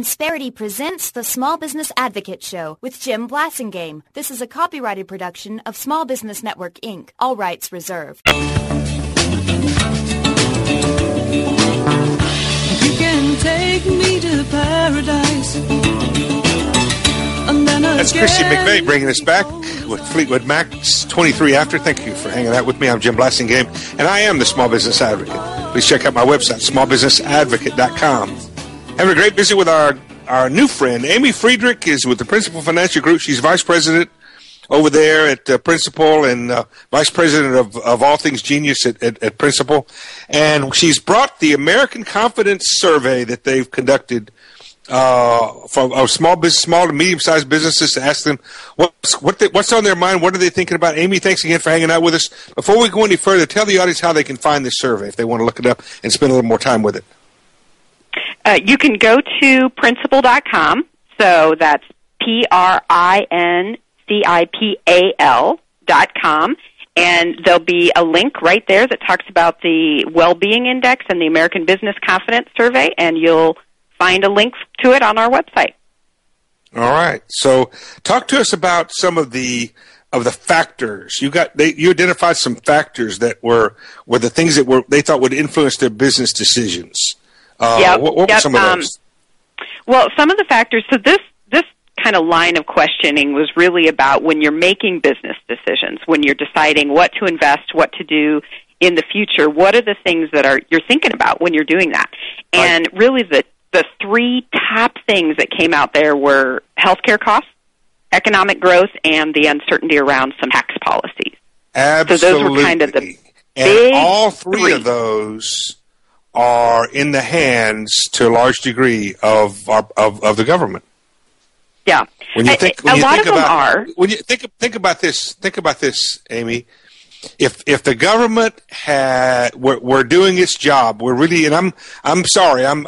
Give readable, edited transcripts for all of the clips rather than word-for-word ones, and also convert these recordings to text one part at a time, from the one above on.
Insperity presents the Small Business Advocate Show with Jim Blasingame. This is a copyrighted production of Small Business Network, Inc. All rights reserved. You can take me to paradise. That's Christy McVeigh bringing us back with Fleetwood Mac's 23 After. Thank you for hanging out with me. I'm Jim Blasingame, and I am the Small Business Advocate. Please check out my website, smallbusinessadvocate.com. Having a great visit with our new friend. Amy Friedrich is with the Principal Financial Group. She's Vice President over there at Principal and Vice President of all things Genius at Principal. And she's brought the American Confidence Survey that they've conducted from small to medium-sized businesses to ask them what's on their mind, what are they thinking about. Amy, thanks again for hanging out with us. Before we go any further, tell the audience how they can find this survey if they want to look it up and spend a little more time with it. You can go to Principal.com, so that's PRINCIPAL.com, and there'll be a link right there that talks about the Well-Being Index and the American Business Confidence Survey, and you'll find a link to it on our website. All right. So talk to us about some of the factors. You identified some factors that were the things that they thought would influence their business decisions. What were some of those? Well, some of the factors, so this kind of line of questioning was really about when you're making business decisions, when you're deciding what to invest, what to do in the future, what are the things that you're thinking about when you're doing that? And really the three top things that came out there were healthcare costs, economic growth, and the uncertainty around some tax policies. Absolutely. So those were kind of the big all three of those are in the hands to a large degree of the government. Yeah. When you think about this, Amy. If the government were doing its job, we're really, and I'm sorry, I'm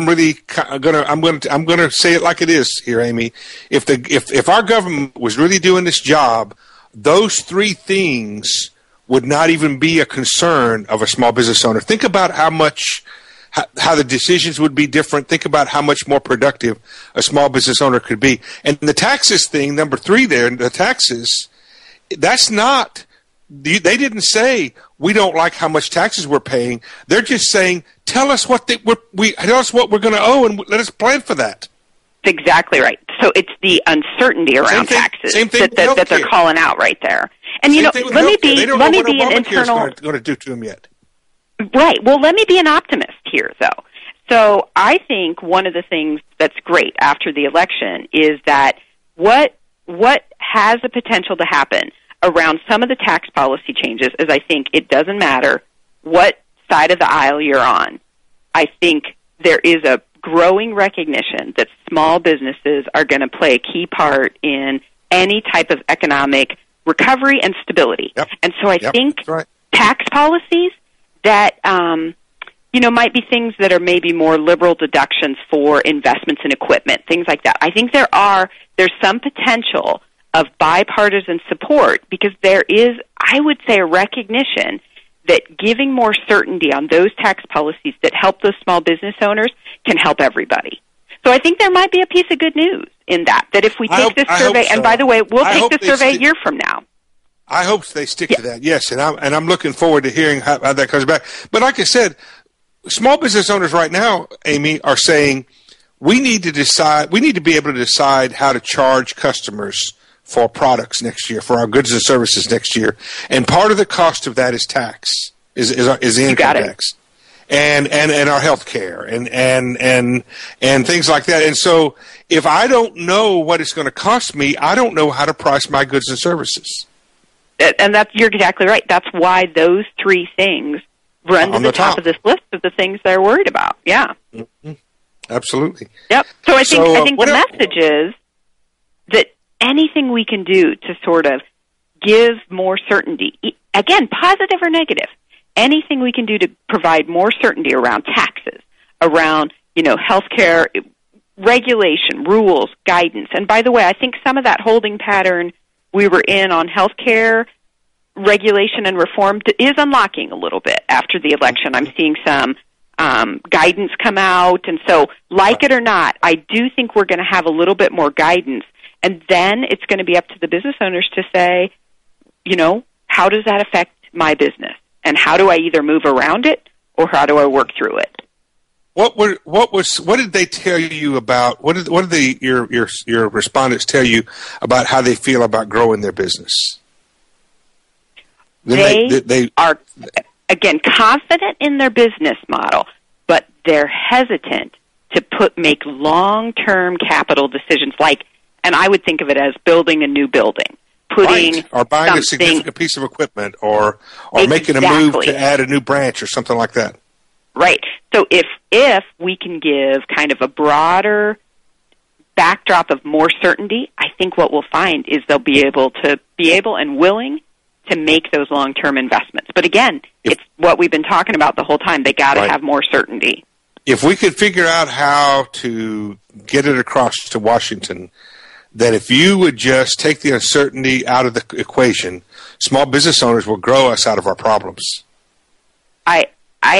gonna say it like it is here, Amy. If our government was really doing this job, those three things would not even be a concern of a small business owner. Think about how the decisions would be different. Think about how much more productive a small business owner could be. And the taxes thing, number 3 there, the taxes, that's not. They didn't say we don't like how much taxes we're paying. They're just saying tell us what we're going to owe and let us plan for that. That's exactly right. So it's the uncertainty around taxes that they're calling out right there. And let me be an internal. Going to do to them yet. Right. Well, let me be an optimist here, though. So I think one of the things that's great after the election is that what has the potential to happen around some of the tax policy changes is I think it doesn't matter what side of the aisle you're on. I think there is a growing recognition that small businesses are going to play a key part in any type of economic recovery and stability. Yep. And so I think tax policies that might be things that are maybe more liberal deductions for investments in equipment, things like that. I think there's some potential of bipartisan support because there is, I would say, a recognition that giving more certainty on those tax policies that help those small business owners can help everybody. So I think there might be a piece of good news in that if we take this survey, and by the way, we'll take this survey a year from now. I hope they stick to that, yes, and I'm looking forward to hearing how that comes back. But like I said, small business owners right now, Amy, are saying we need to be able to decide how to charge customers for products next year, for our goods and services next year, and part of the cost of that is tax, is the income tax, and our health care and things like that. And so, if I don't know what it's going to cost me, I don't know how to price my goods and services. And you're exactly right. That's why those three things run to the top of this list of the things they're worried about. Yeah, absolutely. Yep. So I think the message is that anything we can do to sort of give more certainty, again, positive or negative, anything we can do to provide more certainty around taxes, around, healthcare, regulation, rules, guidance. And by the way, I think some of that holding pattern we were in on healthcare regulation and reform is unlocking a little bit after the election. I'm seeing some guidance come out. And so, like it or not, I do think we're going to have a little bit more guidance. And then it's going to be up to the business owners to say, how does that affect my business? And how do I either move around it or how do I work through it? What did they tell you about? What did your respondents tell you about how they feel about growing their business? They are, again, confident in their business model, but they're hesitant to make long-term capital decisions and I would think of it as building a new building, or buying a significant piece of equipment, or making a move to add a new branch or something like that. Right. So if we can give kind of a broader backdrop of more certainty, I think what we'll find is they'll be able and willing to make those long-term investments. But again, it's what we've been talking about the whole time. They got to have more certainty. If we could figure out how to get it across to Washington that if you would just take the uncertainty out of the equation, small business owners will grow us out of our problems. I'd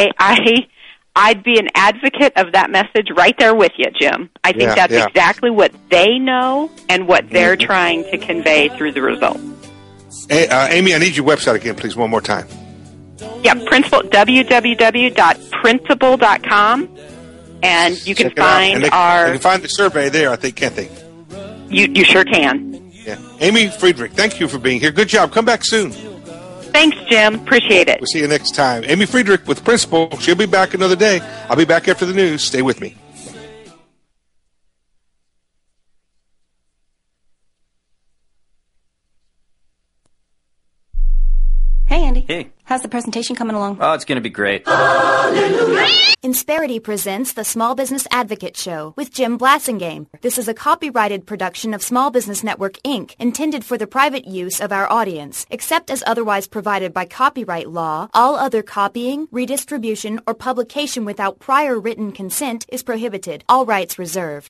be an advocate of that message right there with you, Jim. I think that's exactly what they know and what they're trying to convey through the results. Amy, I need your website again, please, one more time. Yeah, www.principal.com, and you can find you can find the survey there, I think, can't they? You sure can. Yeah. Amy Friedrich, thank you for being here. Good job. Come back soon. Thanks, Jim. Appreciate it. We'll see you next time. Amy Friedrich with Principal. She'll be back another day. I'll be back after the news. Stay with me. Hey, Andy. Hey. How's the presentation coming along? Oh, it's going to be great. Insperity presents the Small Business Advocate Show with Jim Blasingame. This is a copyrighted production of Small Business Network, Inc., intended for the private use of our audience. Except as otherwise provided by copyright law, all other copying, redistribution, or publication without prior written consent is prohibited. All rights reserved.